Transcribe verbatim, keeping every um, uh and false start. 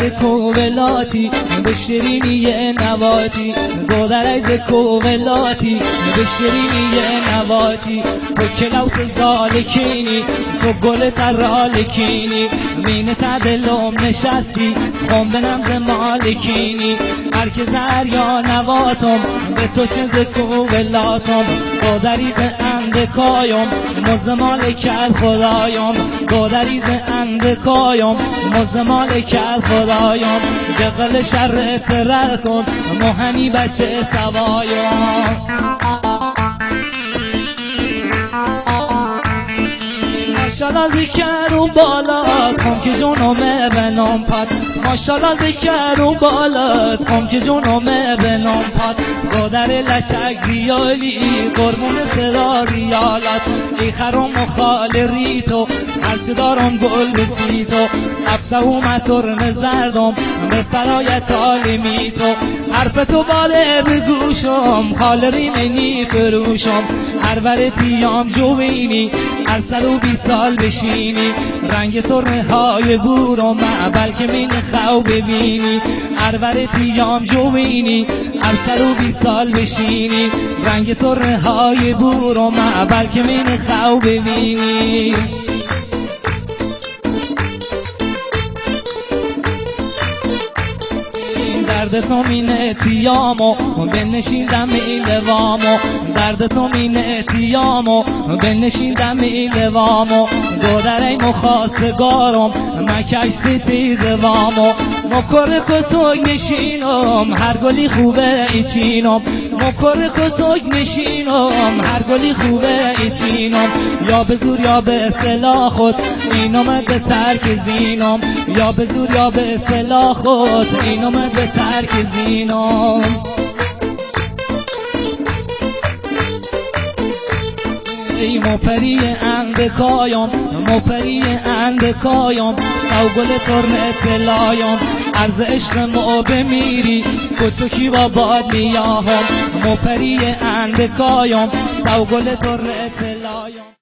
از کوولاتی به شیرینی نواتی گودر از کوولاتی به شیرینی نواتی تو کلاوس زالکینی تو گل ترالکینی مین تدلم نشستی خون به نمز مالکینی هرک زریا نواتم به تو شز کوولاتم گودریز اندکایم مز مالکت خدایم گودریز اندکایم مز مالکت خدایم جقل شرت رد کن مهنی بچه سوایم ماشالله ذکر و بالات خم که جونمه به نام پد ماشالله ذکر و بالات خم که جونمه به نام پد گودر لشک ریالی قربون صدا ریالات ای خرم و خال ریتو هرچه دارم گل بسیتو هفته اومد ترم زردم به فرایت عالمی تو حرف تو باله بگوشم خال ریمنی فروشم هر ورتیام جوینی هر سر و بی سال بشینی رنگ ترمه های بورم بلکه من خو ببینی هر ورتیام جوینی هر سر و بی سال بشینی رنگ ترمه های بورم بلکه من خو ببینی درد تو مینه تیامو بنشیندم ایلوامو درد تو مینه تیامو بنشیندم ایلوامو گودر ای مخواستگارم مکش ستیز وامو مکر کتوگ نشینم هر گلی خوبه ایچینم مکر کتوگ نشینم هر گلی خوبه ایچینم یا به زور یا به اصلاح خود این اومد به ترک زینم یا به زور یا به اصلاح خود این اومد به ترک زینم ای مپری اندکایم مپری اندکایم سو گل ترم اطلایم عرض عشق مو بمیری کتو کی با باد میاهم مپری اندکایم سو گل ترم اطلایم